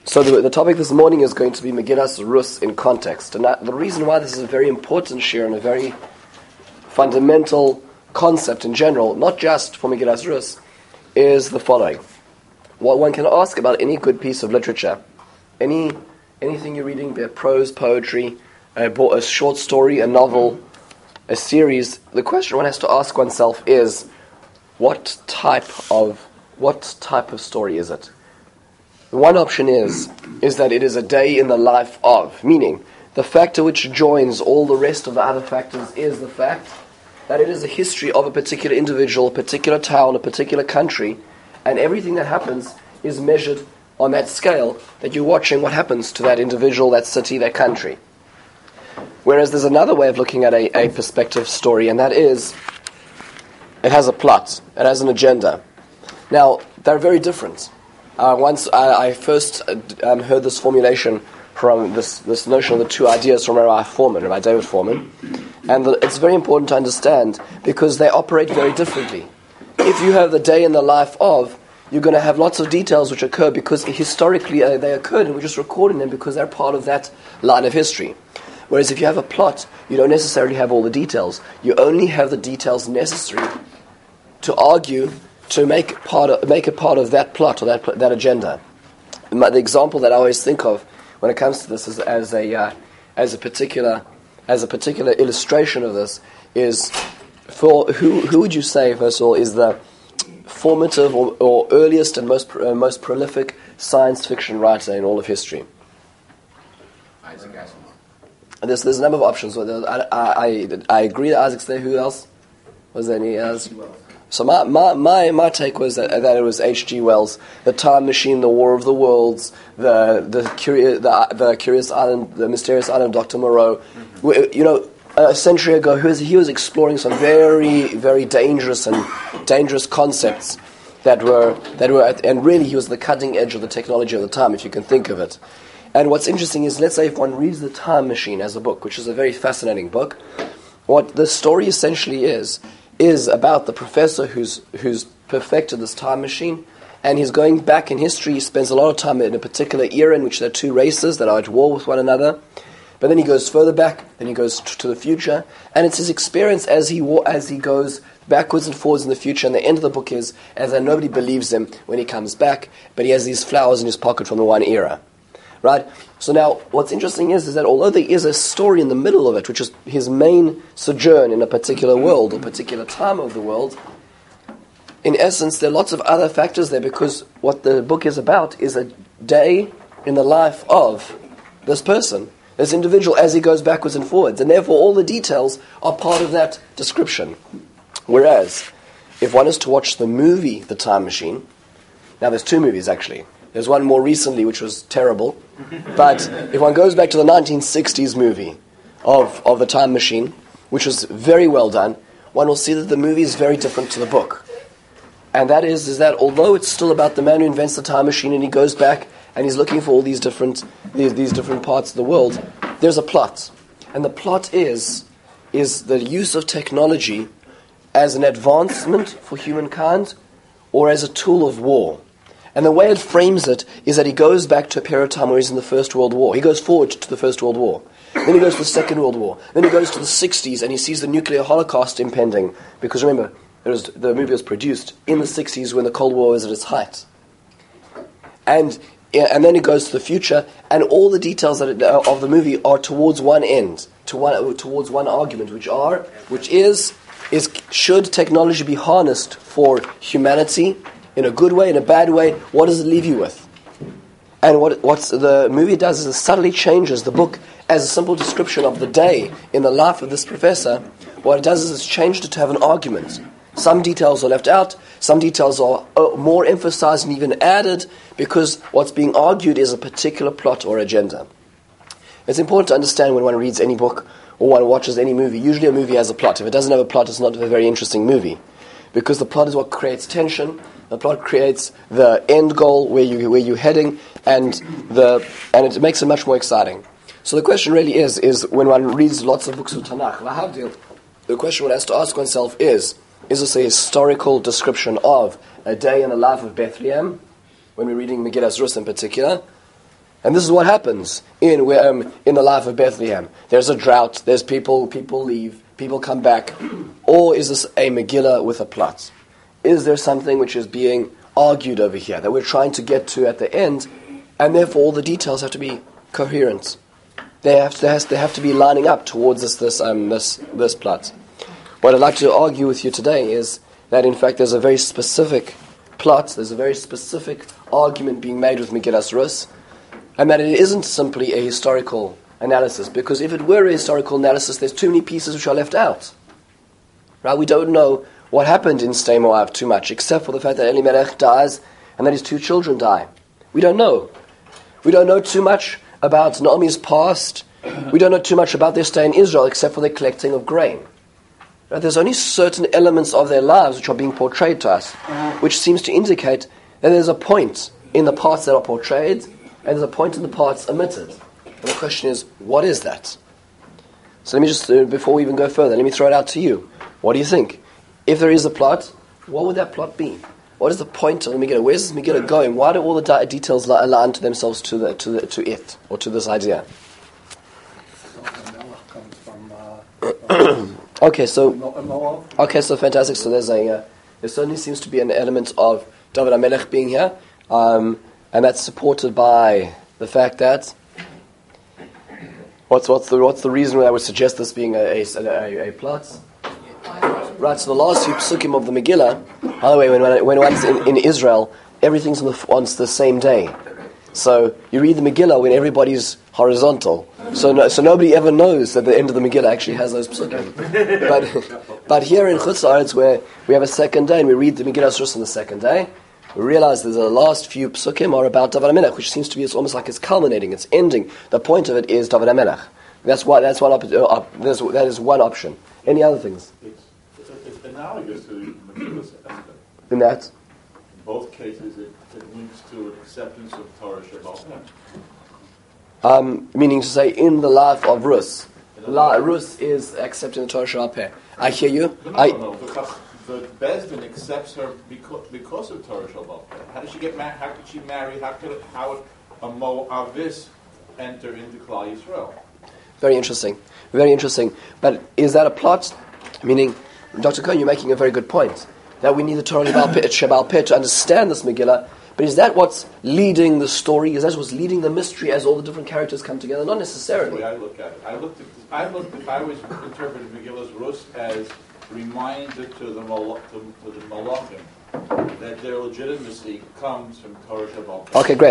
So the topic this morning is going to be Megillas Rus in context. And the reason why this is a very important shir and a very fundamental concept in general, not just for Megillas Rus, is the following. What one can ask about any good piece of literature, anything you're reading, be it prose, poetry, a short story, a novel, a series, the question one has to ask oneself is, what type of story is it? One option is that it is a day in the life of, meaning the factor which joins all the rest of the other factors is the fact that it is a history of a particular individual, a particular town, a particular country, and everything that happens is measured on that scale that you're watching what happens to that individual, that city, that country. Whereas there's another way of looking at a perspective story, and that is, it has a plot, it has an agenda. Now, they're very different. Once I first heard this formulation from this notion of the two ideas from Rabbi David Foreman, and it's very important to understand because they operate very differently. If you have the day in the life of, you're going to have lots of details which occur because historically they occurred and we're just recording them because they're part of that line of history. Whereas if you have a plot, you don't necessarily have all the details. You only have the details necessary to argue, to make it part of that plot or that agenda. The example that I always think of when it comes to this is as a particular illustration of this is for who would you say first of all is the formative or earliest and most prolific science fiction writer in all of history? Isaac Asimov. There's a number of options. I agree that Isaac's there. Who else? Was there any others? So my take was that it was H.G. Wells, The Time Machine, The War of the Worlds, the Curious Island, The Mysterious Island of Dr. Moreau. You know, a century ago, he was exploring some very, very dangerous concepts that were, and really he was the cutting edge of the technology of the time, if you can think of it. And what's interesting is, let's say if one reads The Time Machine as a book, which is a very fascinating book, what the story essentially is about the professor who's perfected this time machine, and he's going back in history. He spends a lot of time in a particular era in which there are two races that are at war with one another. But then he goes further back, then he goes to the future, and it's his experience as he goes backwards and forwards in the future. And the end of the book is, as though nobody believes him when he comes back, but he has these flowers in his pocket from the one era. Right? So now, what's interesting is that although there is a story in the middle of it, which is his main sojourn in a particular world, a particular time of the world, in essence, there are lots of other factors there because what the book is about is a day in the life of this person, this individual, as he goes backwards and forwards. And therefore, all the details are part of that description. Whereas, if one is to watch the movie The Time Machine, now there's two movies actually. There's one more recently which was terrible. But if one goes back to the 1960s movie of The Time Machine, which was very well done, one will see that the movie is very different to the book. And that is that although it's still about the man who invents the time machine and he goes back and he's looking for all these different parts of the world, there's a plot. And the plot is the use of technology as an advancement for humankind or as a tool of war. And the way it frames it is that he goes back to a period of time where he's in the First World War. He goes forward to the First World War. Then he goes to the Second World War. Then he goes to the 60s and he sees the nuclear holocaust impending. Because remember, the movie was produced in the 60s when the Cold War was at its height. And then he goes to the future, and all the details of the movie are towards one end, towards one argument, which is should technology be harnessed for humanity in a good way, in a bad way, what does it leave you with? And what the movie does is it subtly changes the book as a simple description of the day in the life of this professor. What it does is it's changed it to have an argument. Some details are left out, some details are more emphasized and even added because what's being argued is a particular plot or agenda. It's important to understand when one reads any book or one watches any movie, usually a movie has a plot. If it doesn't have a plot, it's not a very interesting movie because the plot is what creates tension. The plot creates the end goal where you're heading, and it makes it much more exciting. So the question really is when one reads lots of books of Tanakh, the question one has to ask oneself is this a historical description of a day in the life of Bethlehem, when we're reading Megillas Rus in particular, And this is what happens in the life of Bethlehem. There's a drought, there's people leave, people come back. Or is this a Megillah with a plot? Is there something which is being argued over here that we're trying to get to at the end, and therefore all the details have to be coherent? They have to be lining up towards this plot. What I'd like to argue with you today is that in fact there's a very specific plot, there's a very specific argument being made with Megillas Rus, and that it isn't simply a historical analysis, because if it were a historical analysis, there's too many pieces which are left out. Right? We don't know what happened in Sdei Moab too much, except for the fact that Elimelech dies and that his 2 children die. We don't know. We don't know too much about Naomi's past. We don't know too much about their stay in Israel, except for their collecting of grain. Right? There's only certain elements of their lives which are being portrayed to us, which seems to indicate that there's a point in the parts that are portrayed, and there's a point in the parts omitted. And the question is, what is that? So let me just, before we even go further, let me throw it out to you. What do you think? If there is a plot, what would that plot be? What is the point of the Megillah? Where's this Megillah going? Why do all the details align to themselves to it, or to this idea? Okay, so fantastic. So there certainly seems to be an element of David HaMelech being here, and that's supported by the fact that what's the reason that I would suggest this being a plot? Right, so the last few psukim of the Megillah, by the way, when one's in Israel, everything's on the same day. So you read the Megillah when everybody's horizontal. So nobody ever knows that the end of the Megillah actually has those psukim. But here in Chutz La'aretz, where we have a second day and we read the Megillah Rus on the second day, we realize that the last few psukim are about David HaMelech, which seems to be, it's almost like it's culminating, it's ending. The point of it is David HaMelech. That is one option. Any other things? It's analogous to Megillas Esther. In that? In both cases, it links to an acceptance of Torah Shabbat. Meaning to say, in the life of Rus. Rus is accepting the Torah Shabbat. I hear you. No. The Bezdin accepts her because of Torah Shabbat. How did she get married? How could she marry? How would a Moavis enter into Klal Yisrael? Very interesting. Very interesting. But is that a plot? Meaning, Dr. Cohen, you're making a very good point. That we need the Torah Shabbat Peh to understand this Megillah. But is that what's leading the story? Is that what's leading the mystery as all the different characters come together? Not necessarily. That's the way I look at it. I was interpreting Megillas Rus as reminder to the Malachim that their legitimacy comes from Torah Shabbat. Okay, great.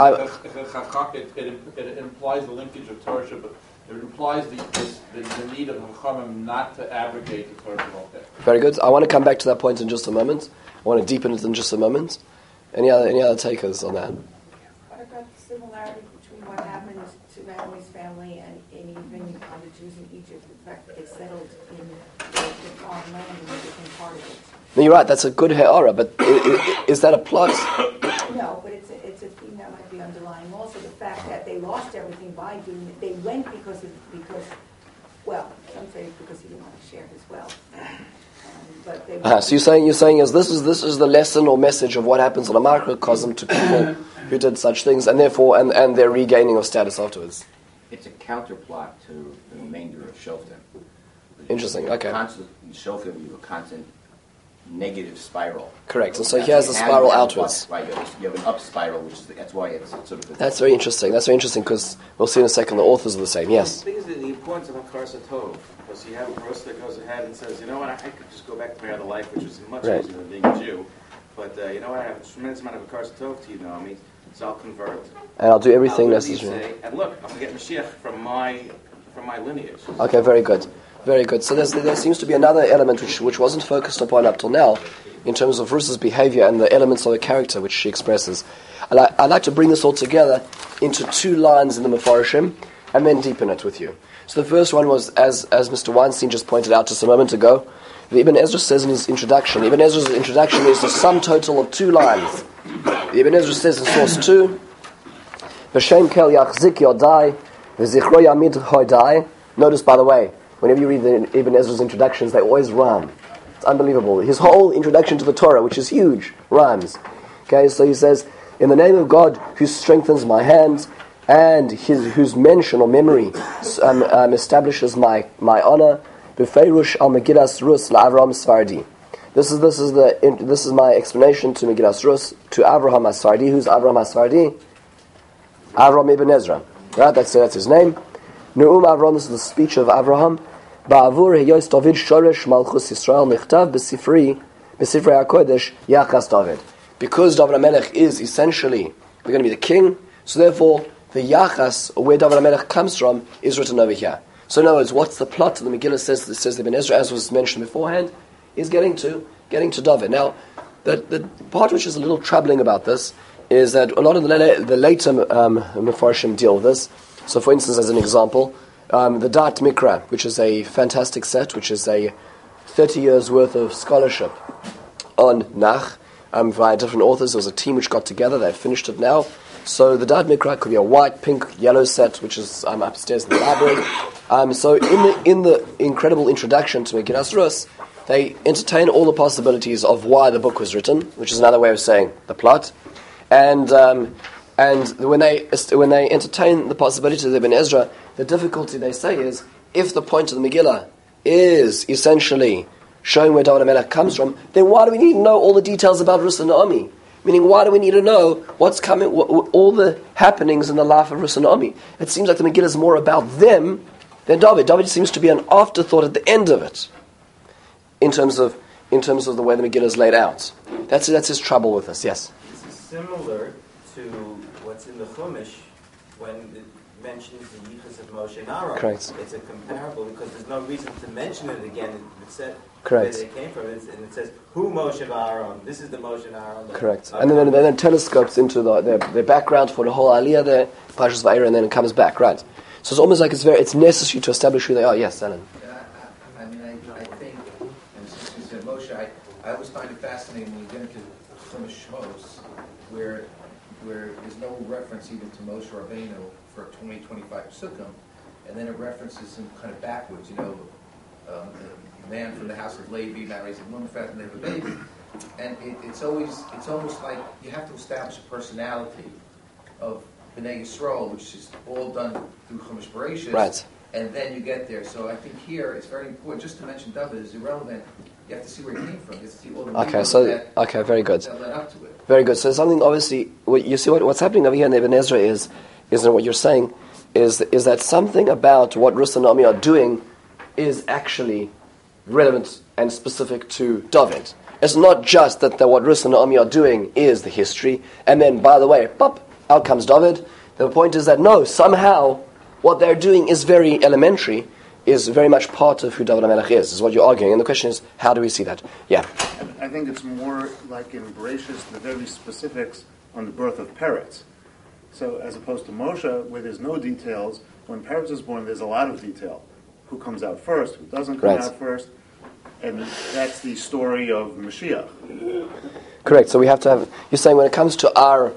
It implies the linkage of Torah Shabbat. It implies the need of Chachamim not to abrogate the Torah Shabbat. Very good. I want to come back to that point in just a moment. I want to deepen it in just a moment. Any other takers on that? What about the similarity between what happened to Naomi's family and even on the Jews in Egypt? The fact that they settled in the foreign land and they became part of it. No, you're right. That's a good ha'ara, but is that a plot? No, but it's a theme that might be underlying. Also, the fact that they lost everything by doing it. They went because some say because he didn't want to share his wealth. But they so you're saying is this is the lesson or message of what happens in a microcosm to people who did such things, and therefore and their regaining of status afterwards. It's a counterplot to the remainder of Shoftim. Interesting. Okay. Shoftim, you have a constant negative spiral. Correct. And so he has a spiral outwards. Right. You have an up spiral, that's why it's sort of. That's very interesting. That's very interesting because we'll see in a second the authors are the same. Yes. I think it's the importance of Hakaras Tov, because you have a Rus that goes ahead and says, you know what, I could just go back to my other life, which was much easier than being a Jew. But you know what, I have a tremendous amount of Hakaras Tov to you, Naomi, so I'll convert. And I'll do everything necessary. And look, I'm going to get Mashiach from my lineage. Okay, very good. Very good. So there seems to be another element which wasn't focused upon up till now, in terms of Rus's behavior and the elements of the character which she expresses. I'd like to bring this all together into 2 lines in the Mefarshim, and then deepen it with you. So the first one was, as Mr. Weinstein just pointed out just a moment ago, the Ibn Ezra says in his introduction. Ibn Ezra's introduction is the sum total of 2 lines. The Ibn Ezra says in source 2, V'shem kel yachzik yodai, v'zichro yamid hodai. Notice, by the way, whenever you read the Ibn Ezra's introductions, they always rhyme. It's unbelievable. His whole introduction to the Torah, which is huge, rhymes. Okay, so he says, in the name of God who strengthens my hands, and whose mention or memory establishes my honor. Befeirush al Megillas Rus la'Avraham Sfardi. This is my explanation to Megillas Rus to Avraham Sfardi. Who's Avraham Sfardi? Avraham ibn Ezra. Right, that's his name. Ne'um Avraham. This is the speech of Avraham. Ba'avur heyos David shoresh malchus Yisrael nichtav b'sifrei HaKodesh Yachas David. Because David HaMelech is essentially going to be the king, so therefore the Yachas, where David HaMelech comes from, is written over here. So in other words, what's the plot of the Megillah says the Ibn Ezra, as was mentioned beforehand, is getting to David. Now, the part which is a little troubling about this is that a lot of the later Mefarshim deal with this. So for instance, as an example, the Da'at Mikra, which is a fantastic set, which is a 30 years worth of scholarship on Nach, via different authors. There was a team which got together, they've finished it now. So the Da'at Mikra could be a white, pink, yellow set, which is upstairs in the library. So in the incredible introduction to Megillas Rus, they entertain all the possibilities of why the book was written, which is another way of saying the plot. And when they entertain the possibility of Ibn Ezra, the difficulty they say is, if the point of the Megillah is essentially showing where David HaMelech comes from, then why do we need to know all the details about Rus and Naomi? Meaning, why do we need to know what's coming, all the happenings in the life of Rus and Naomi? It seems like the Megillah is more about them than David. David seems to be an afterthought at the end of it, in terms of the way the Megillah is laid out. That's his trouble with us. Yes. This is similar to what's in the Chumash when it mentions the Yichus of Moshe and Aaron. Correct. It's a comparable because there's no reason to mention it again. It said Correct. where they came from, and it says who Moshe and Aaron. This is the Moshe and Aaron. Correct. And then telescopes into their background for the whole Aliyah there, Parshas Vayera, and then it comes back. Right. So it's almost like it's necessary to establish who they are. Yes, Alan. I think, and since you said Moshe, I always find it fascinating when you get into Chumash Shmos, where there's no reference even to Moshe Rabbeinu for 20-25 Psukim, and then it references him kind of backwards. The man from the house of Levi marries a woman and they have a baby, and it's almost like you have to establish a personality of Bnei Yisrael, which is all done through Chumash Bereshis, right. And then you get there. So I think here it's very important. Just to mention David is irrelevant. You have to see where he came from. You have to see all the very good. That led up to it. Very good. So something obviously, you see what's happening over here in Ibn Ezra is what you're saying is that something about what Rus and Naomi are doing is actually relevant and specific to David. It's not just that what Rus and Naomi are doing is the history, and then by the way, pop, out comes David. The point is that no, somehow what they're doing is very elementary, is very much part of who David HaMelech is what you're arguing. And the question is, how do we see that? Yeah. I think it's more like in Bereshis, the very specifics on the birth of Peretz. So as opposed to Moshe, where there's no details, when Peretz is born, there's a lot of detail. Who comes out first, who doesn't come out first, and that's the story of Mashiach. Correct. So we have to have, you're saying when it comes to our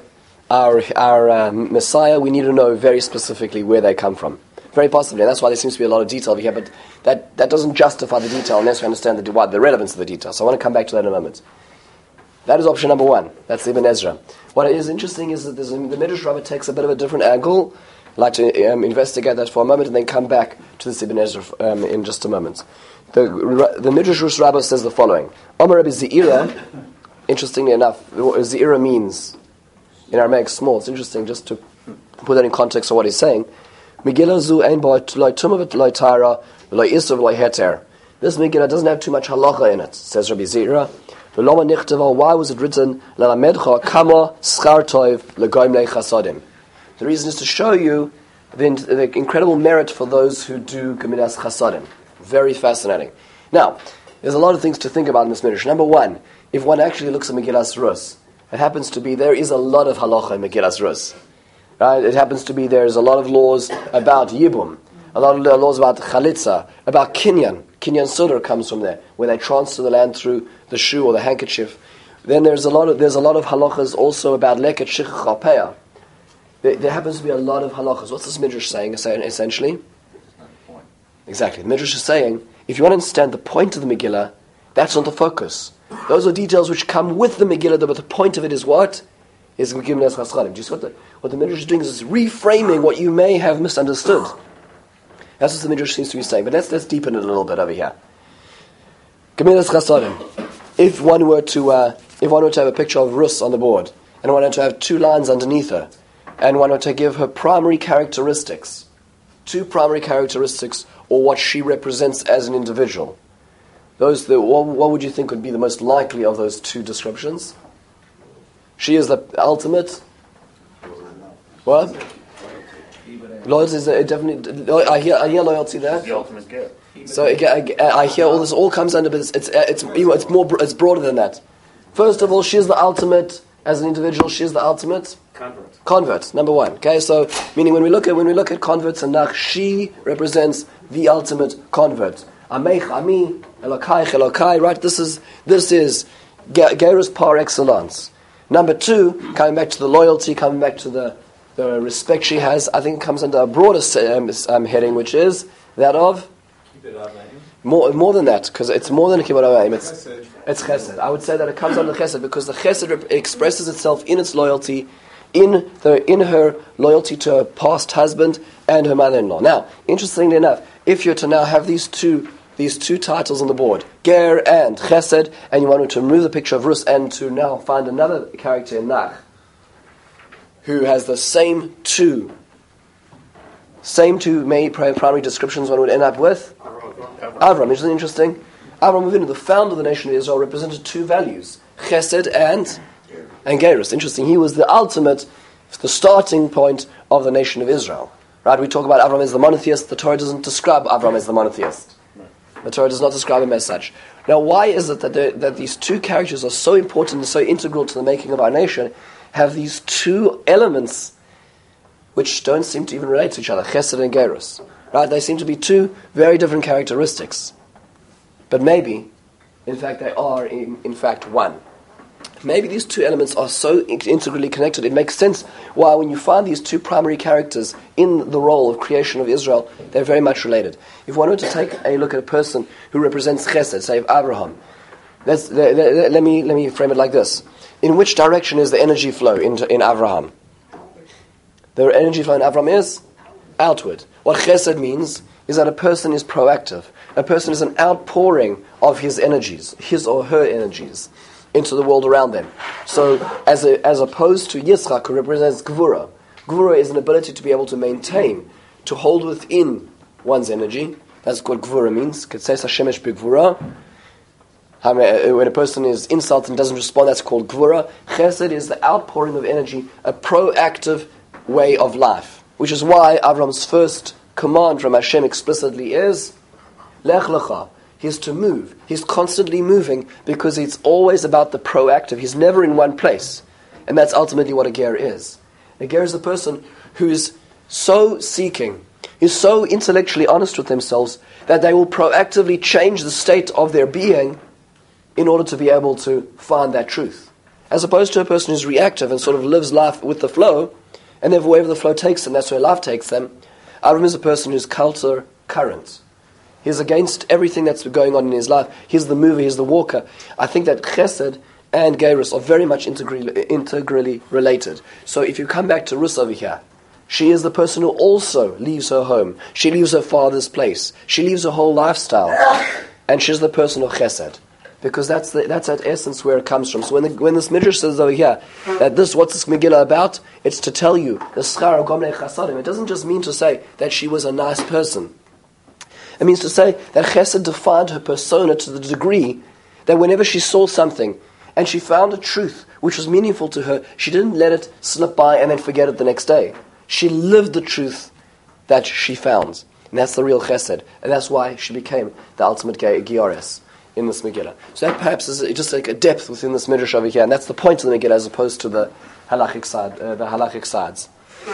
Messiah, we need to know very specifically where they come from. Very possibly, and that's why there seems to be a lot of detail over here, but that doesn't justify the detail unless we understand the relevance of the detail. So I want to come back to that in a moment. That is option number one. That's Ibn Ezra. What is interesting is that the Midrash Rabbah takes a bit of a different angle. I'd like to investigate that for a moment and then come back to this Ibn Ezra in just a moment. The Midrash Rabbah says the following. Amar Rabbi Ze'ira, interestingly enough, what Ze'ira means in Aramaic small. It's interesting just to put that in context of what he's saying. Megillah zu ein loy tumah v'loy tara v'loy isur v'loy heter. This Megillah doesn't have too much halacha in it, says Rabbi Ze'ira. V'loma nichtava, why was it written? L'lamedcha kama schar tov l'goymlei chasadim. The reason is to show you the incredible merit for those who do gemilas chasadim. Very fascinating. Now, there's a lot of things to think about in this Midrash. Number one, if one actually looks at Megillas Rus, it happens to be there is a lot of halacha in Megillas Rus. Right? It happens to be there's a lot of laws about Yibum, a lot of laws about Chalitza, about Kinyan. Kinyan Sudar comes from there, where they transfer the land through the shoe or the handkerchief. Then there's a lot of halachas also about Leket Shichach Alpeah. There happens to be a lot of halachas. What's this Midrash saying, essentially? Exactly. The Midrash is saying, if you want to understand the point of the Megillah, that's not the focus. Those are details which come with the Megillah, but the point of it is what? is Gimnas Chaschanim. Do you see what the Midrash is doing? Is reframing what you may have misunderstood. That's what the Midrash seems to be saying. But let's deepen it a little bit over here. Gimnas Chaschanim. If one were to have a picture of Rus on the board, and one were to have two lines underneath her, and one were to give her primary characteristics, two primary characteristics, or what she represents as an individual, what would you think would be the most likely of those two descriptions? She is the ultimate. What? Loyalty is definitely. I hear loyalty there. The ultimate gift. So I hear all this all comes under, but it's broader than that. First of all, she is the ultimate as an individual. She is the ultimate convert. Number one. Okay, so meaning when we look at converts and Nach, she represents the ultimate convert. Ameich, Ami, Elokai. Right. This is Gerus par excellence. Number two, coming back to the loyalty, coming back to the respect she has, I think it comes under a broader heading, which is that of more than that, because it's more than a kibbut avayim. It's chesed. I would say that it comes under chesed because the chesed expresses itself in its loyalty, in her loyalty to her past husband and her mother-in-law. Now, interestingly enough, if you're to now have these two titles on the board, Ger and Chesed, and you wanted to remove the picture of Rus and to now find another character in Nach who has the same two main primary descriptions, one would end up with Avram. Isn't it interesting? Avram Avinu, the founder of the nation of Israel, represented two values, Chesed and Gerus. Interesting. He was the ultimate, the starting point of the nation of Israel. Right? We talk about Avram as the monotheist. The Torah doesn't describe Avram as the monotheist. The Torah does not describe him as such. Now, why is it that these two characters are so important and so integral to the making of our nation, have these two elements which don't seem to even relate to each other, Chesed and Gerus? Right? They seem to be two very different characteristics. But maybe, in fact, they are in fact one. Maybe these two elements are so integrally connected, it makes sense why when you find these two primary characters in the role of creation of Israel, they're very much related. If one were to take a look at a person who represents Chesed, say Abraham, let me frame it like this. In which direction is the energy flow in Abraham? The energy flow in Abraham is outward. What Chesed means is that a person is proactive. A person is an outpouring of his energies, his or her energies, into the world around them. So, as opposed to Yitzchak, who represents Gvura. Gvura is an ability to be able to maintain, to hold within one's energy. That's what Gvura means. Ketzeis Hashemesh b'Gvura. When a person is insulted and doesn't respond, that's called Gvura. Chesed is the outpouring of energy, a proactive way of life. Which is why Avram's first command from Hashem explicitly is Lech Lecha. He's to move. He's constantly moving because it's always about the proactive. He's never in one place. And that's ultimately what a ger is. A ger is a person who is so seeking, is so intellectually honest with themselves that they will proactively change the state of their being in order to be able to find that truth. As opposed to a person who's reactive and sort of lives life with the flow, and then wherever the flow takes them, that's where life takes them. Avram is a person who's counter current. He's against everything that's going on in his life. He's the mover, he's the walker. I think that Chesed and Gerus are very much integrally related. So if you come back to Rus over here, she is the person who also leaves her home. She leaves her father's place. She leaves her whole lifestyle. And she's the person of Chesed. Because that's that essence where it comes from. So when this Midrash says over here, that what's this Megillah about? It's to tell you, the Schar of Gomnei Chasadim. It doesn't just mean to say that she was a nice person. It means to say that Chesed defined her persona to the degree that whenever she saw something and she found a truth which was meaningful to her, she didn't let it slip by and then forget it the next day. She lived the truth that she found. And that's the real Chesed. And that's why she became the ultimate Gioris in this Megillah. So that perhaps is just like a depth within this Midrash over here. And that's the point of the Megillah as opposed to the halachic sides.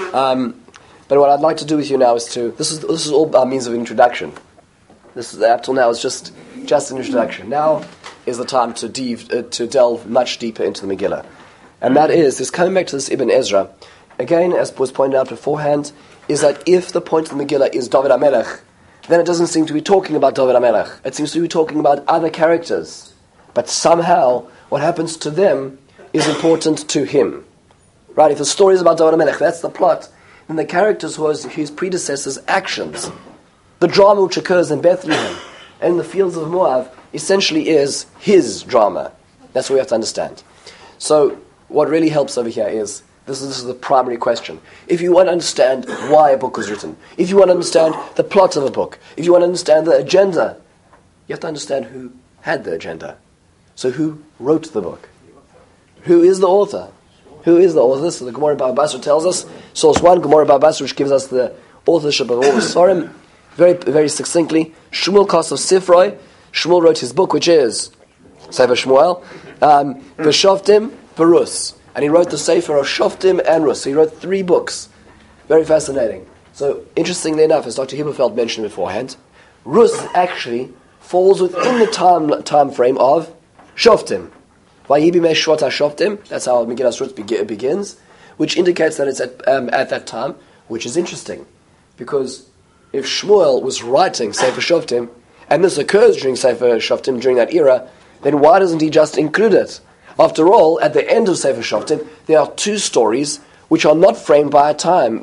But what I'd like to do with you now is this is all by means of introduction. This is up till now is just an introduction. Now is the time to delve much deeper into the Megillah, and that is coming back to this Ibn Ezra. Again, as was pointed out beforehand, is that if the point of the Megillah is David HaMelech, then it doesn't seem to be talking about David HaMelech. It seems to be talking about other characters, but somehow what happens to them is important to him. Right? If the story is about David HaMelech, that's the plot, then the characters was his predecessors' actions. The drama which occurs in Bethlehem and in the fields of Moab essentially is his drama. That's what we have to understand. So what really helps over here is, this is the primary question. If you want to understand why a book was written, if you want to understand the plot of a book, if you want to understand the agenda, you have to understand who had the agenda. So who wrote the book? Who is the author? Who is the author? So the Gemara Baba Basra tells us, source 1, Gemara Baba Basra, which gives us the authorship of all the Sfarim, very, very succinctly. Shmuel Kosov Sifroi, Shmuel wrote his book, which is Sefer Shmuel, V'Shoftim V'Rus. And he wrote the Sefer of Shoftim and Rus. So he wrote 3 books. Very fascinating. So, interestingly enough, as Dr. Himmelfeld mentioned beforehand, Rus actually falls within the time frame of Shoftim. Vayibimei Shvat HaShoftim, that's how Megillas Rus begins, which indicates that it's at that time, which is interesting. Because if Shmuel was writing Sefer Shoftim, and this occurs during Sefer Shoftim, during that era, then why doesn't he just include it? After all, at the end of Sefer Shoftim, there are 2 stories which are not framed by time.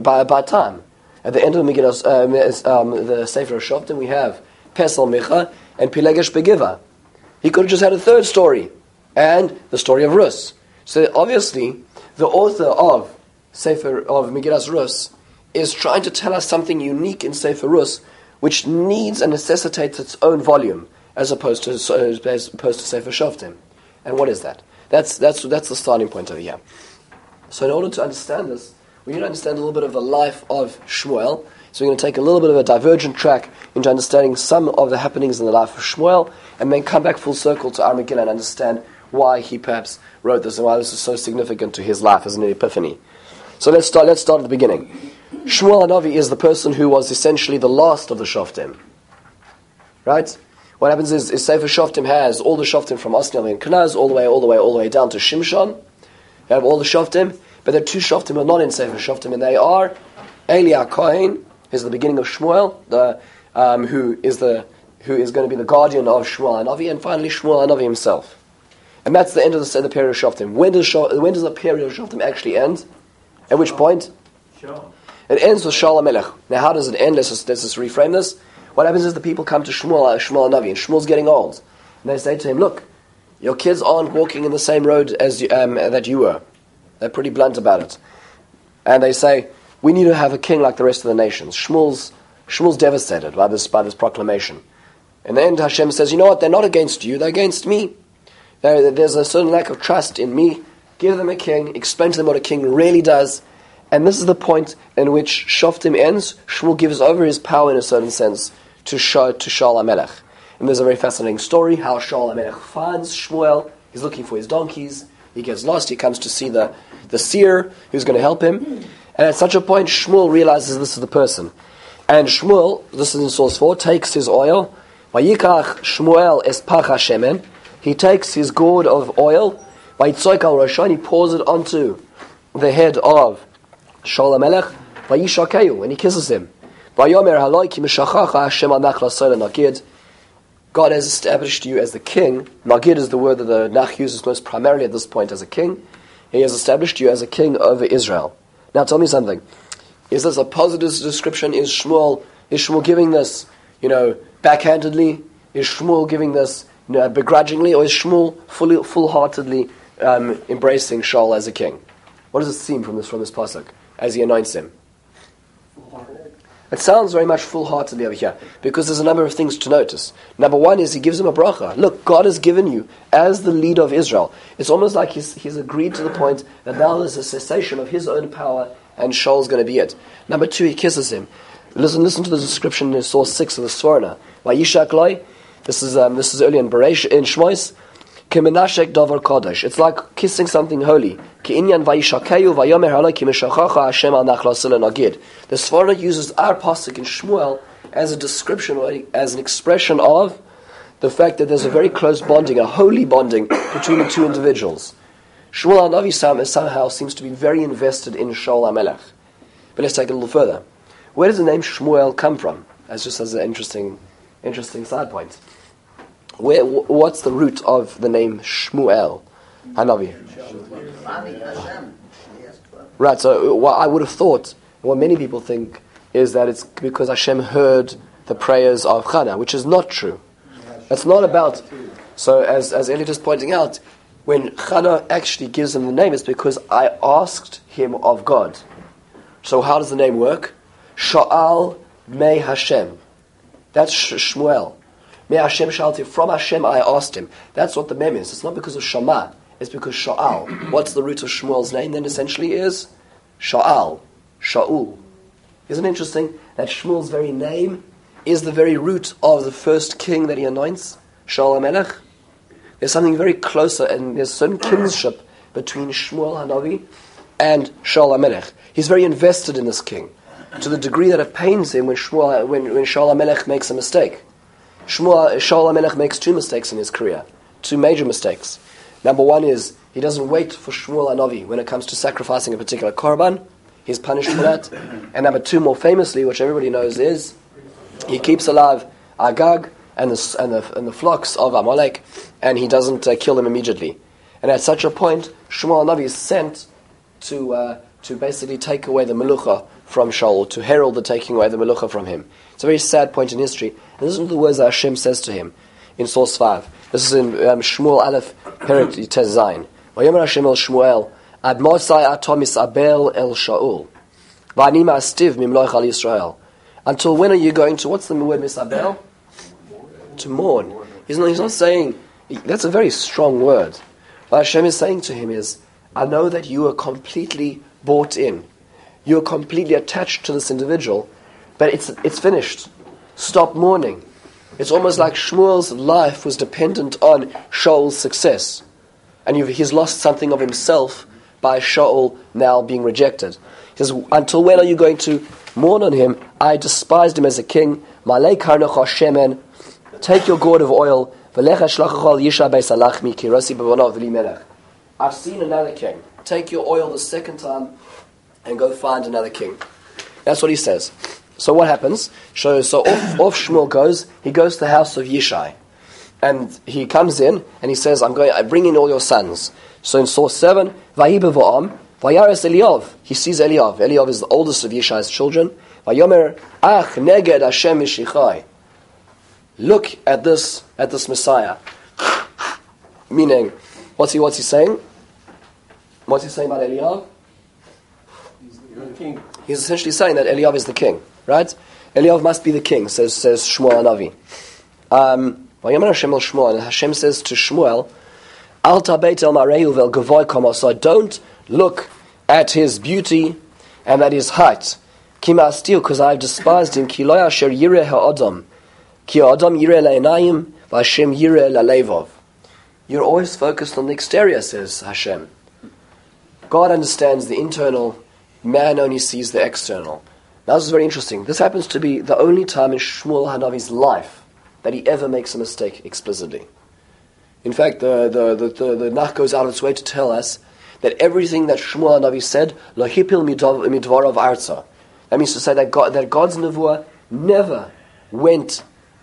At the end of Megillas, the Sefer Shoftim, we have Pesel Micha and Pilegesh Begiva. He could have just had a 3rd story, and the story of Rus. So obviously, the author of Megillas Rus is trying to tell us something unique in Sefer Rus, which needs and necessitates its own volume, as opposed to Sefer Shoftim. And what is that? That's the starting point over here. So in order to understand this, we need to understand a little bit of the life of Shmuel. So we're going to take a little bit of a divergent track into understanding some of the happenings in the life of Shmuel, and then come back full circle to our Megillah and understand why he perhaps wrote this and why this is so significant to his life as an epiphany. So let's start at the beginning. Shmuel HaNavi is the person who was essentially the last of the Shoftim. Right? What happens is Sefer Shoftim has all the Shoftim from Osniel and Kenaz all the way down to Shimshon. You have all the Shoftim, but there are 2 Shoftim who are not in Sefer Shoftim, and they are Eli Kohen, who's the beginning of Shmuel, who is going to be the guardian of Shmuel HaNavi, and finally Shmuel HaNavi himself. And that's the end of the period of Shoftim. When does the period of Shoftim actually end? At which point? Sure. It ends with Shaul HaMelech. Now, how does it end? Let's just reframe this. What happens is the people come to Shmuel HaNavi, and Shmuel's getting old. And they say to him, look, your kids aren't walking in the same road as that you were. They're pretty blunt about it. And they say, we need to have a king like the rest of the nations. Shmuel's devastated by this proclamation. In the end, Hashem says, you know what, they're not against you, they're against me. There's a certain lack of trust in me. Give them a king, explain to them what a king really does. And this is the point in which Shoftim ends. Shmuel gives over his power in a certain sense to Shaul HaMelech. And there's a very fascinating story how Shaul HaMelech finds Shmuel. He's looking for his donkeys. He gets lost. He comes to see the seer who's going to help him. And at such a point, Shmuel realizes this is the person. And Shmuel, this is in source 4, takes his oil. Vayikach Shmuel es pacha shemen. He takes his gourd of oil. Vayitzoik al Rosh, and he pours it onto the head of Shaul HaMelech. Vayishakeyu, and he kisses him. Vayomer haloi ki mishachacha Hashem al Nach l'Yisrael Nagid. God has established you as the king. Nagid is the word that the Nach uses most primarily at this point as a king. He has established you as a king over Israel. Now tell me something. Is this a positive description? Is Shmuel giving this, backhandedly? Is Shmuel giving this begrudgingly? Or is Shmuel full-heartedly embracing Shaul as a king? What does it seem from this pasuk as he anoints him? It sounds very much full-heartedly over here, because there's a number of things to notice. Number 1 is he gives him a bracha. Look, God has given you as the leader of Israel. It's almost like he's agreed to the point that now there's a cessation of his own power, and Shaul's going to be it. Number 2, he kisses him. Listen to the description in source 6 of the Sforna. Vayishak loi. This is early in Shmois. Kemenashek davar kodesh. It's like kissing something holy. Ki'inyan vayishakeyu vayomer haloi ki mishachacha Hashem al Nach l'Yisrael Nagid. The Sforna uses our pasuk in Shmuel as a description, as an expression of the fact that there's a very close bonding, a holy bonding between the 2 individuals. Shmuel HaNavi somehow seems to be very invested in Shaul HaMelech. But let's take it a little further. Where does the name Shmuel come from? As an interesting side point. What's the root of the name Shmuel HaNavi? Right, so what I would have thought, what many people think, is that it's because Hashem heard the prayers of Chana, which is not true. It's not about... So as Eli just pointing out, when Chana actually gives him the name, it's because I asked him of God. So how does the name work? Sha'al Mei Hashem. That's Shmuel. Mei Hashem Shalti. From Hashem I asked him. That's what the mem is. It's not because of Shama. It's because Sha'al. What's the root of Shmuel's name then essentially is? Sha'al. Sha'ul. Isn't it interesting that Shmuel's very name is the very root of the first king that he anoints? Shaul HaMelech. There's something very closer, and there's certain kinship between Shmuel HaNavi and Shaul HaMelech. He's very invested in this king, to the degree that it pains him when Shaul HaMelech makes a mistake. Shaul HaMelech makes 2 mistakes in his career, 2 major mistakes. Number 1 is he doesn't wait for Shmuel HaNavi when it comes to sacrificing a particular korban. He's punished for that. And number 2, more famously, which everybody knows, is he keeps alive Agag and the flocks of Amalek, and he doesn't kill them immediately. And at such a point, Shmuel HaNavi is sent to basically take away the melucha from Shaul, to herald the taking away the melucha from him. It's a very sad point in history. And listen to the words that Hashem says to him in source 5. This is in Shmuel Aleph, Perek Tez Zayin. Vayomer Hashem el Shmuel, Ad Mosai ato misabel el Shaul, V'ani ma'astiv mimloich al Yisrael. Until when are you going to, what's the word misabel? To mourn. He's not saying, that's a very strong word. What Hashem is saying to him is, I know that you are completely bought in. You're completely attached to this individual, but it's finished. Stop mourning. It's almost like Shmuel's life was dependent on Shaul's success. And he's lost something of himself by Shaul now being rejected. He says, until when are you going to mourn on him? I despised him as a king. Malei karnecha shemen. Take your gourd of oil. I've seen another king. Take your oil the second time and go find another king. That's what he says. So what happens? So off Shmuel goes. He goes to the house of Yishai. And he comes in and he says, I bring in all your sons. So in source 7, Vayi bevo'am, Vayares Eliyav. He sees Eliyav. Eliyav is the oldest of Yishai's children. Vayomer, Ach neged Hashem mishichai. Look at this Messiah. Meaning, what's he saying? What's he saying about Eliyav? He's the king. He's essentially saying that Eliyav is the king, right? Eliyav must be the king, says Shmuel HaNavi. Vayomer Hashem el Shmuel, and Hashem says to Shmuel, Al tabeit el marehu vel gavoy komoso. Don't look at his beauty and at his height. Kima astiu, because I've despised him. Ki lo asher yireh ha'adam. Ki ha'adam yireh la'enayim, v'Hashem yireh la'levov. You're always focused on the exterior, says Hashem. God understands the internal. Man only sees the external. Now this is very interesting. This happens to be the only time in Shmuel HaNavi's life that he ever makes a mistake explicitly. In fact, the Nach goes out of its way to tell us that everything that Shmuel HaNavi said, lo hipil midvarav arza. That means to say that God's nevuah never went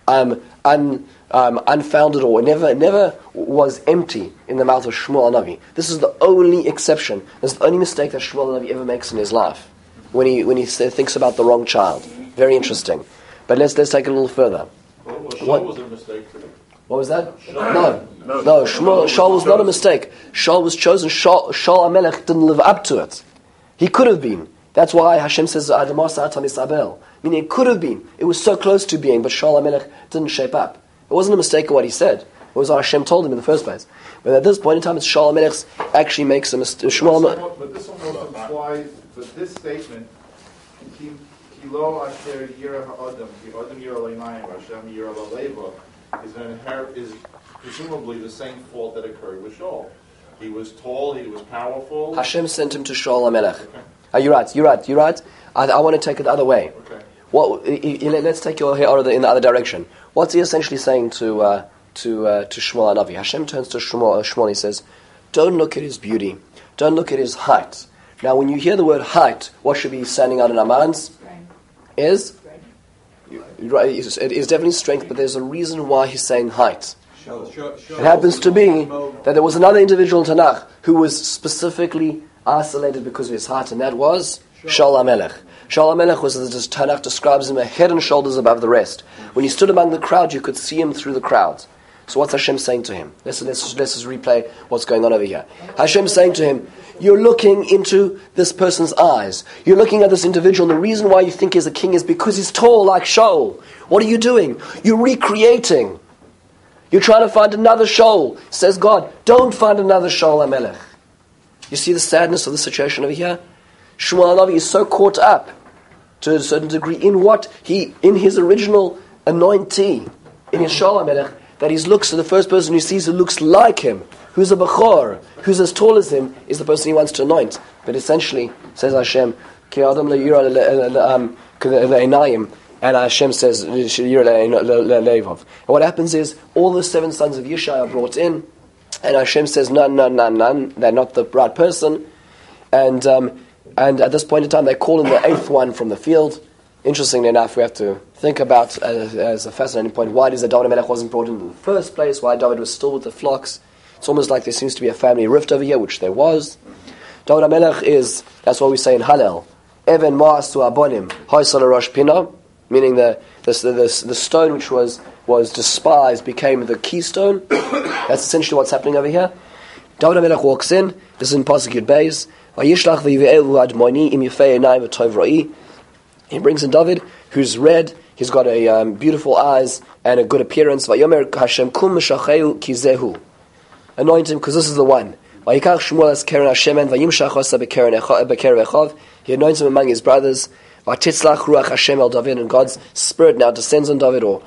unfounded or never was empty in the mouth of Shmuel HaNavi. This is the only exception. This is the only mistake that Shmuel HaNavi ever makes in his life when he thinks about the wrong child. Very interesting. But let's take it a little further. Shaul was a mistake too. What was that? No. Shaul was not a mistake. Shaul was chosen. Shaul HaMelech didn't live up to it. He could have been. That's why Hashem says, meaning it could have been. It was so close to being, but Shaul HaMelech didn't shape up. It wasn't a mistake of what he said. It was what Hashem told him in the first place. But at this point in time, it's Shaul HaMelech actually makes a mistake. But this almost implies that this statement, Ki lo asher yireh ha'adam, ki adam yireh la'enayim, Hashem yireh la'levov, is presumably the same fault that occurred with Shaul. He was tall, he was powerful. Hashem sent him to Shaul HaMelech. Okay. You're right. I want to take it the other way. Okay. Let's take your hair in the other direction. What's he essentially saying to Shmuel HaNavi? Hashem turns to Shmuel and he says, don't look at his beauty. Don't look at his height. Now, when you hear the word height, what should be standing out in our minds? Is? Right, it is definitely strength, but there's a reason why he's saying height. It happens to be that there was another individual in Tanakh who was specifically isolated because of his height, and that was Shaul HaMelech. Shaul HaMelech was, as the Tanakh describes him, a head and shoulders above the rest. When he stood among the crowd, you could see him through the crowd. So what's Hashem saying to him? Let's just replay what's going on over here. Hashem saying to him, you're looking into this person's eyes. You're looking at this individual, and the reason why you think he's a king is because he's tall like Shaul. What are you doing? You're recreating. You're trying to find another Shaul. Says God, don't find another Shaul HaMelech. You see the sadness of the situation over here? Shmuel HaNavi is so caught up to a certain degree in his original anointee, in his Shaul HaMelech, that he looks to the first person who sees who looks like him, who's a Bechor, who's as tall as him, is the person he wants to anoint. But essentially, says Hashem, Ki Adam le'yira le'einayim, and Hashem says, and what happens is, all the 7 sons of Yishai are brought in, and Hashem says, none, they're not the right person. And at this point in time, they call in the 8th one from the field. Interestingly enough, we have to think about, as a fascinating point, why it is that David HaMelech wasn't brought in the first place, why David was still with the flocks. It's almost like there seems to be a family rift over here, which there was. David HaMelech is, that's what we say in Hallel, Even Ma'asu Abonim, Hoysal Rosh Pina, meaning the stone which was despised became the keystone. That's essentially what's happening over here. David HaMelech walks in, this is in Pasuk Yud Beis, Vayishlach v'yive'elu admoni im yifei einayim v'tov ro'i. He brings in David, who's red, he's got a beautiful eyes and a good appearance. Vayomer Hashem kum meshacheu ki zehu. Anoint him, because this is the one. Vayikach Shmuel es keren Hashemen vayimshach osa bekeren echav. He anoints him among his brothers. Vatitzlach ruach Hashem el David, and God's spirit now descends on David, or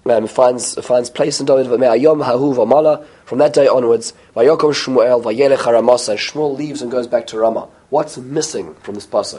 finds place in David. V'me'ayom hahu v'mala. From that day onwards, Vayokom Shmuel vayelech haRamasa, and Shmuel leaves and goes back to Ramah. What's missing from this pasuk?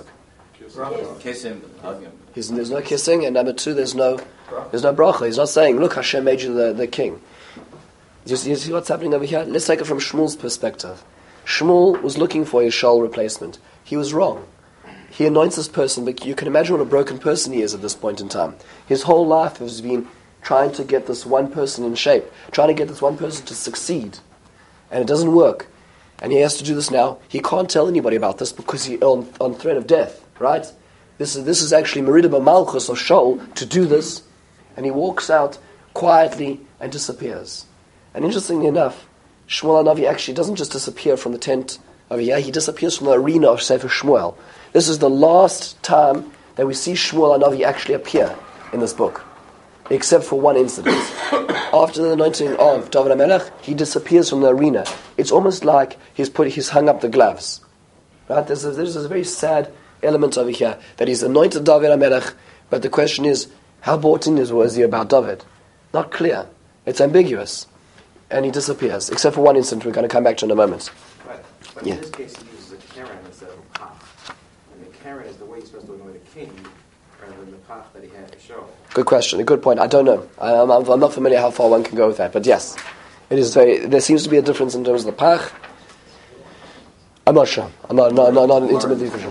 Kiss him, hug him. There's no kissing, and number 2, there's no bracha. He's not saying, look, Hashem made you the king. You see what's happening over here? Let's take it from Shmuel's perspective. Shmuel was looking for his Shaul replacement. He was wrong. He anoints this person, but you can imagine what a broken person he is at this point in time. His whole life has been trying to get this one person in shape, trying to get this one person to succeed. And it doesn't work. And he has to do this now. He can't tell anybody about this because he's on threat of death, right? This is actually Merida B'Malchus of Shaul to do this. And he walks out quietly and disappears. And interestingly enough, Shmuel HaNavi actually doesn't just disappear from the tent over here, he disappears from the arena of Sefer Shmuel. This is the last time that we see Shmuel HaNavi actually appear in this book, except for one incident. After the anointing of David HaMelech, he disappears from the arena. It's almost like he's hung up the gloves. Right? There's a very sad element over here, that he's anointed David HaMelech, but the question is, how bought in was he about David? Not clear. It's ambiguous. And he disappears, except for one incident we're going to come back to in a moment. But in this case, he uses a keren instead of a pach. And the keren is the way he's supposed to anoint a king, rather than the pach that he had to show. Good question, a good point. I don't know. I'm not familiar how far one can go with that, but yes. It is there seems to be a difference in terms of the pach. I'm not sure. I'm not intimately sure.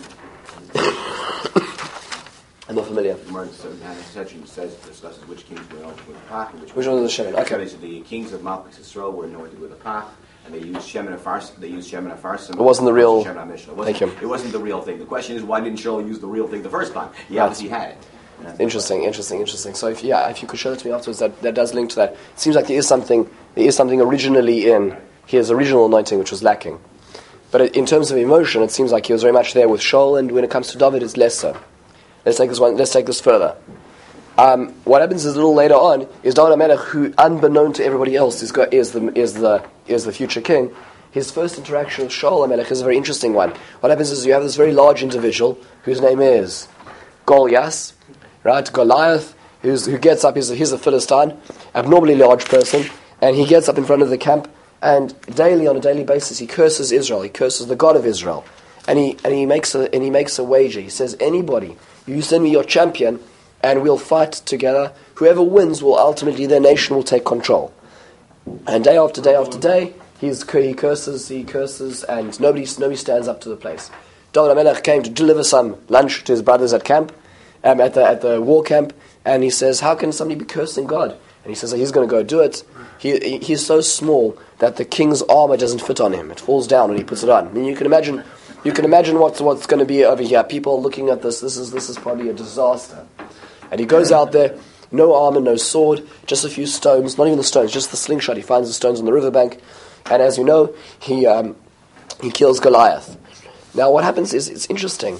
I'm not familiar. The section discusses which kings were anointed with the pach and which one was the shemen. Okay. So the kings of Malchus Yisrael were anointed with a pach, and they used shemen afarsim. It wasn't the real. Thank you. It wasn't the real thing. The question is, why didn't Shaul use the real thing the first time? He obviously had it. Interesting. So if you could show it to me afterwards, that does link to that. It seems like there is something originally in his original anointing which was lacking. But in terms of emotion, it seems like he was very much there with Shaul, and when it comes to David, it's less so. Let's take this further. What happens is a little later on is David HaMelech, who unbeknown to everybody else is the future king. His first interaction with Shaul HaMelech is a very interesting one. What happens is you have this very large individual whose name is Goliath, right? Goliath, who gets up. He's a Philistine, abnormally large person, and he gets up in front of the camp, and on a daily basis, he curses Israel. He curses the God of Israel, and he makes a wager. He says, anybody, you send me your champion, and we'll fight together. Whoever wins will ultimately, their nation will take control. And day after day after day, he curses, and nobody stands up to the place. David HaMelech came to deliver some lunch to his brothers at camp, at the war camp, and he says, how can somebody be cursing God? And he says he's going to go do it. He's so small that the king's armor doesn't fit on him. It falls down when he puts it on. I mean, you can imagine You can imagine what's going to be over here. People looking at this. This is probably a disaster. And he goes out there, no armor, no sword, just a few stones. Not even the stones, just the slingshot. He finds the stones on the riverbank, and as you know, he kills Goliath. Now, what happens is it's interesting.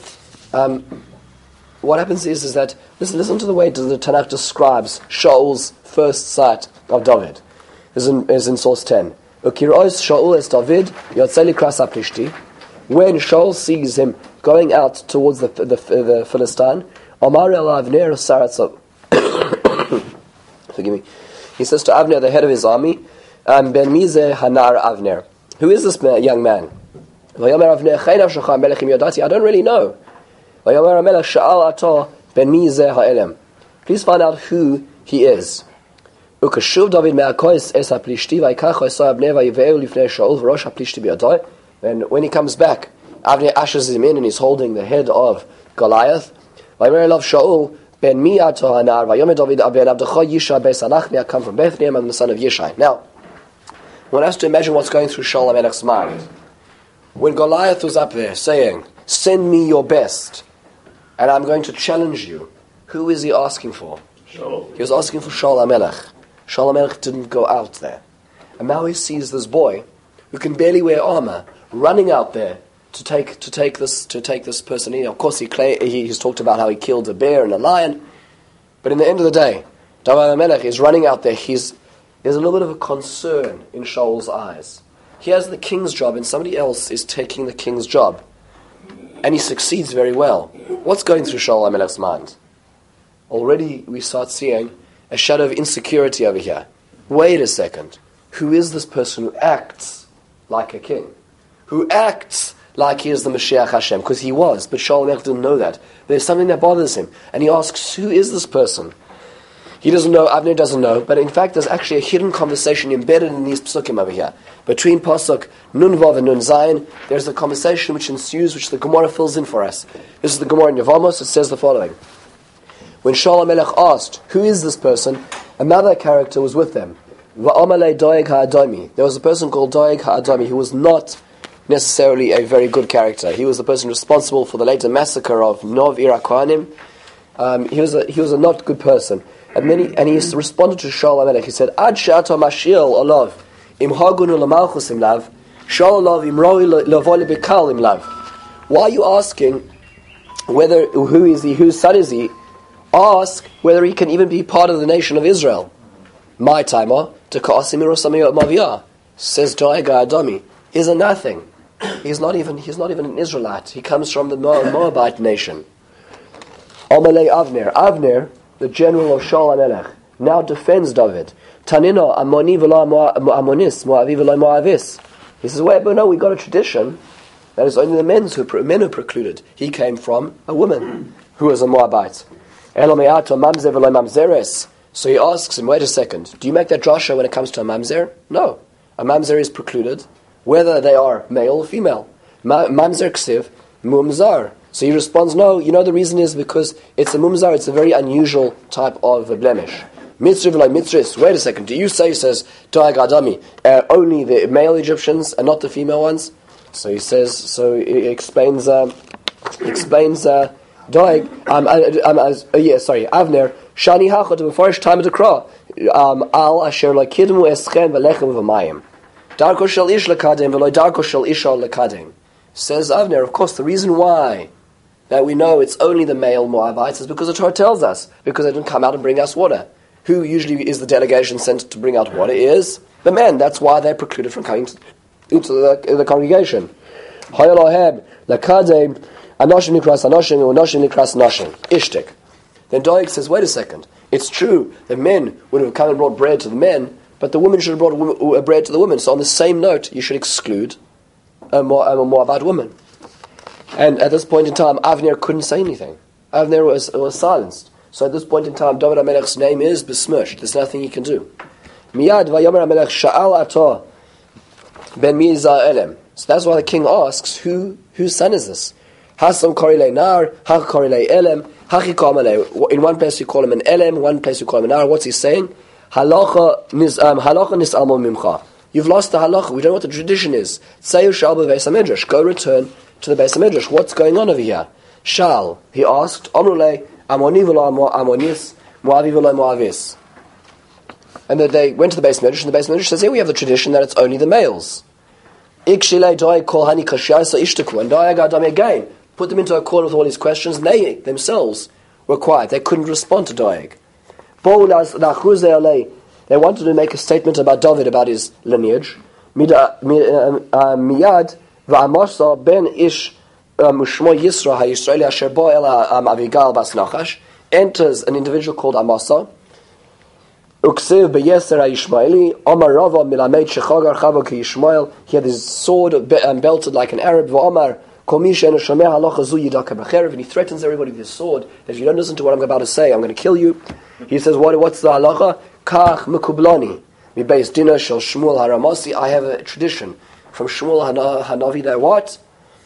What happens is that listen to the way the Tanakh describes Shaul's first sight of David. Is in source 10. Ukiros Shaul es David yotzeli kras aplishti. When Shaul sees him going out towards the Philistine, Amar el Avner Saratzov. Forgive me. He says to Avner, the head of his army, Ben Mizeh Hanar Avner. Who is this young man? Vayomer Avner Chaynav Shachar Melechim Yodati. I don't really know. Vayomer Amelech Sha'al Ato Ben Mizeh Ha'elem. Please find out who he is. Ukashuv David me'akois es haplishti vayikach Yisai Avner vayiveu lifnei Shaul v'rosh haplishti biyadoi. And when he comes back, Avner ushers him in and he's holding the head of Goliath. Vayomer elav Shaul ben mi ato hanar vayomer David ben Abdecha Yishai beis Anachni. I come from Bethlehem. I'm the son of Yishai. Now, one has to imagine what's going through Shaul HaMelech's mind. When Goliath was up there saying, "Send me your best, and I'm going to challenge you," who is he asking for? Shaul. He was asking for Shaul HaMelech. Shaul HaMelech didn't go out there. And now he sees this boy who can barely wear armor running out there to take this person in. Of course, he's talked about how he killed a bear and a lion. But in the end of the day, David HaMelech is running out there. There's a little bit of a concern in Shaul's eyes. He has the king's job and somebody else is taking the king's job. And he succeeds very well. What's going through Shaul HaMelech's mind? Already we start seeing a shadow of insecurity over here. Wait a second. Who is this person who acts like a king? Who acts like he is the Mashiach Hashem? Because he was, but Shaul HaMelech didn't know that. There's something that bothers him. And he asks, who is this person? He doesn't know, Avner doesn't know, but in fact there's actually a hidden conversation embedded in these psukim over here. Between Pasuk Nun Vav and Nun Zayin, there's a conversation which ensues, which the Gemara fills in for us. This is the Gemara in Yevamos. It says the following. When Shaul HaMelech asked, who is this person? Another character was with them. Va'amalei Doeg HaAdomi. There was a person called Doeg HaAdomi who was not necessarily a very good character. He was the person responsible for the later massacre of Nov Ir HaKohanim. He was a not good person. And he responded to Shaul HaMelech. He said, Ad she'ato mashiel olav im hagunu l'malchus im lav Shaul olav im roi l'voi l'bekal im lav. Why are you asking who is he, whose son is he? Ask whether he can even be part of the nation of Israel. My timer to Ka'asim Irosami Maviyah, says Doeg HaAdomi, is a nothing. He's not even an Israelite. He comes from the Moabite nation. Amalei Avner, the general of Shaul HaMelech, now defends David. Tanino Amoni v'lo Amonis, Moavi v'lo Moavis. He says, wait, but no, we got a tradition that is only the men who precluded. He came from a woman who was a Moabite. So he asks him, wait a second, do you make that drasha when it comes to a mamzer? No. A mamzer is precluded, whether they are male or female. Mamzer ksiv, mumzar. So he responds, no, you know the reason is because it's a mumzar, it's a very unusual type of a blemish. Mitzri v'lai mitzris, wait a second, do you say, says Doeg HaAdomi, only the male Egyptians and not the female ones? So he says, he explains Doeg, Avner, Shani Hachot, the first time of the Kra, Al Asher Lakidmu Eschem Velechem V'mayim. Darko Shel Ish Lakadim, Veloy Darko Shel Isha Lakadim. Says Avner, of course, the reason why that we know it's only the male Moabites is because the Torah tells us, because they didn't come out and bring us water. Who usually is the delegation sent to bring out water is the men. That's why they're precluded from coming into the congregation. Hayalohem Lakadim. Anoshim nikras anoshim, anoshim nikras anoshim. Ishtik. Then Doeg says, wait a second. It's true, the men would have come and brought bread to the men, but the women should have brought bread to the women. So on the same note, you should exclude a Moabite woman. And at this point in time, Avner couldn't say anything. Avner was silenced. So at this point in time, David HaMelech's name is besmirched. There's nothing he can do. Miyad vayomer HaMelech sha'al ato ben mi elem. So that's why the king asks, whose son is this? Hasam korile nar, hach korile elem, hachi kamale. In one place you call him an elem, one place you call him an nar. What's he saying? Halacha nis'almo mimcha. You've lost the halacha. We don't know what the tradition is. Tzeyu shal b'veis hamedrash. Go return to the Beis HaMidrash. What's going on over here? Shal, he asked, Amrulei, Amoni v'lo Amonis, Moavi v'lo Moavis. And then they went to the Beis HaMidrash, and the Beis HaMidrash says, here we have the tradition that it's only the males. Ikshilei Doeg kol hani kashiasa ishtaku. And Doeg Adam again put them into a corner with all these questions, and they themselves were quiet. They couldn't respond to Doeg. They wanted to make a statement about David, about his lineage. Miyad v'amasa ben ish mushmo Yisra ha'Yisraeli asher bo el Avigal bas Nachash. Enters an individual called Amasa. Uksiv beyeser ha'Yishmaeli Omar Rava milamed shechagar chavo k'Yishmael. He had his sword belted like an Arab. V'Omar kol mi she'enu shomeh halacha zu yidaka b'cherev. And he threatens everybody with his sword that if you don't listen to what I'm about to say, I'm going to kill you. He says, what's the halacha? Kach mekublani. Mi beis dina shel Shmuel haramasi. I have a tradition from Shmuel Hanavi that what?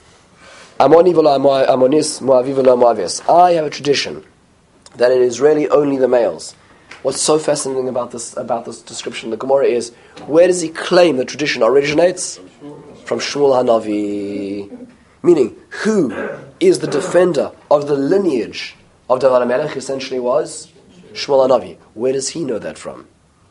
Amoni v'lo Amonis, Moavi v'lo Moavis. I have a tradition that it is really only the males. What's so fascinating about this description in the Gemara is, where does he claim the tradition originates? From Shmuel Hanavi. Meaning, who is the defender of the lineage of David HaMelech? Essentially was Shmuel Hanavi. Where does he know that from?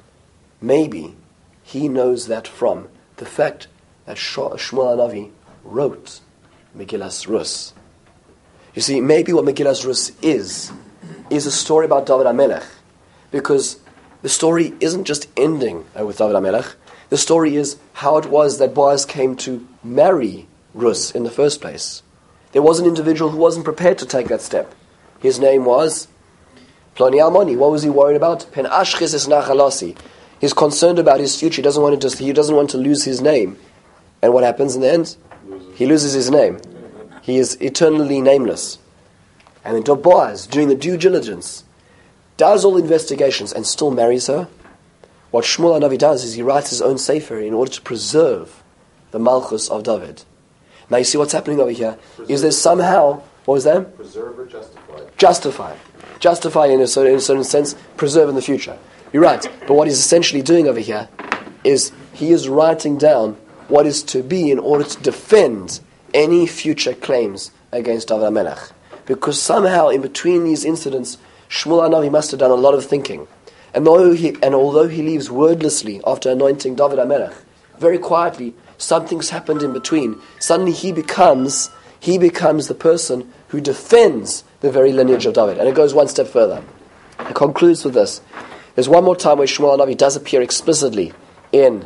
Maybe he knows that from the fact that Shmuel Hanavi wrote Megillas Rus. You see, maybe what Megillas Rus is a story about David HaMelech, because the story isn't just ending with David HaMelech. The story is how it was that Boaz came to marry Rus in the first place. There was an individual who wasn't prepared to take that step. His name was Ploni Almoni. What was he worried about? Pen Ashchis es Nachalasi. He's concerned about his future. He doesn't want to lose his name. And what happens in the end? He loses his name. He is eternally nameless. And then Boaz, doing the due diligence, does all the investigations and still marries her. What Shmuel Hanavi does is he writes his own sefer in order to preserve the Malchus of David. Now you see what's happening over here. Is there somehow, what was that? Preserve or justify? Justify. Justify in a certain sense, preserve in the future. You're right. But what he's essentially doing over here is he is writing down what is to be in order to defend any future claims against David HaMelech. Because somehow in between these incidents, Shmuel Hanavi must have done a lot of thinking. And although he leaves wordlessly after anointing David HaMelech, very quietly, something's happened in between. Suddenly he becomes the person who defends the very lineage of David. And it goes one step further. It concludes with this. There's one more time where Shmuel Hanavi does appear explicitly in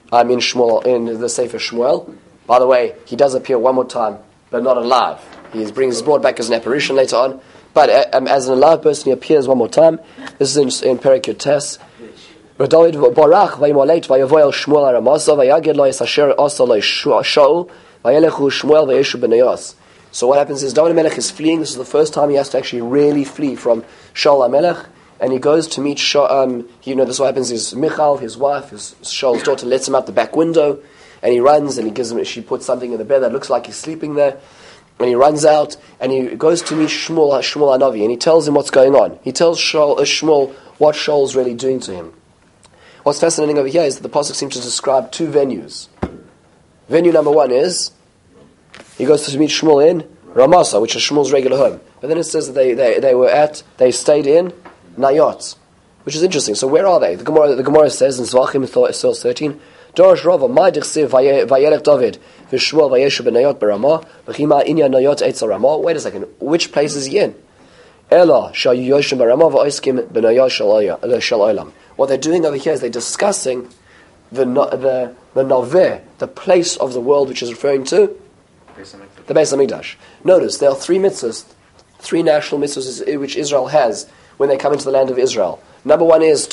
the Sefer Shmuel. By the way, he does appear one more time, but not alive. He's brought back as an apparition later on. But as an alive person, he appears one more time. This is in Perek Yotes. David barach vayimolet vayavoy Shmuel haramasa vayaged lo yisasher asa lo Shaul vayelechu Shmuel vayeshu b'nayos. So what happens is David HaMelech is fleeing. This is the first time he has to actually really flee from Shaul HaMelech. And he goes to meet Shaul. This is what happens is Michal, his wife, Shaul's daughter, lets him out the back window. And he runs and she puts something in the bed that looks like he's sleeping there. And he runs out and he goes to meet Shmuel Hanavi, and he tells him what's going on. He tells Shmuel what Shaul's really doing to him. What's fascinating over here is that the pasuk seems to describe two venues. Venue number one is he goes to meet Shmuel in Ramasa, which is Shmuel's regular home. But then it says that they stayed in Nayot, which is interesting. So where are they? The Gemara says in Zvachim 13, Dorosh Rava, my dichsiv vayelech David, v'Shmuel vayeshu b'nayot b'Ramah, v'chima inya nayot eitzel Ramah. Wait a second, which place is he in? Ela shal yoshim b'Ramah v'oiskim b'nayot shal olam. What they're doing over here is they're discussing the Noveh, the place of the world, which is referring to the Beis HaMikdash. Notice there are three mitzvahs, three national mitzvahs which Israel has when they come into the land of Israel. Number one is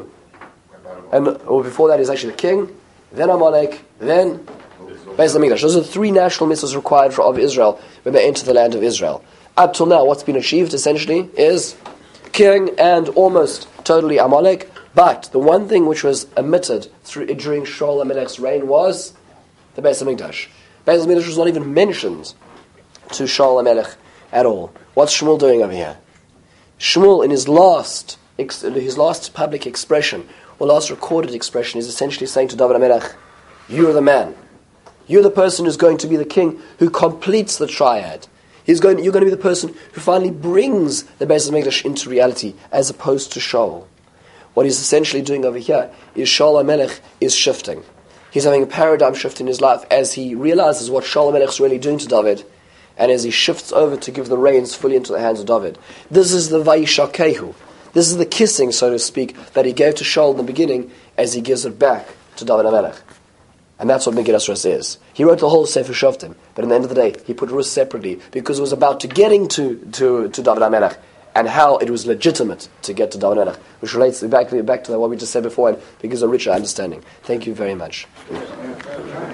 before that is actually the king, then Amalek, then Beis HaMikdash. Those are the three national mitzvahs required of Israel when they enter the land of Israel. Up till now, what's been achieved essentially is king and almost totally Amalek. But the one thing which was omitted during Shaul HaMelech's reign was the Beis HaMikdash. Beis HaMikdash was not even mentioned to Shaul HaMelech at all. What's Shmuel doing over here? Shmuel, in his last public expression, or last recorded expression, is essentially saying to David HaMelech, "You are the man. You're the person who's going to be the king who completes the triad. You're going to be the person who finally brings the Beis HaMikdash into reality, as opposed to Shaul. What he's essentially doing over here is Shaul HaMelech is shifting. He's having a paradigm shift in his life as he realizes what Shaul HaMelech is really doing to David, and as he shifts over to give the reins fully into the hands of David. This is the Vayishakehu. This is the kissing, so to speak, that he gave to Shaul in the beginning as he gives it back to David HaMelech. And that's what Megillas Rus is. He wrote the whole Sefer Shoftim, but in the end of the day, he put Rus separately because it was about to getting to David HaMelech and how it was legitimate to get to David HaMelech, which relates back to what we just said before and because of a richer understanding. Thank you very much.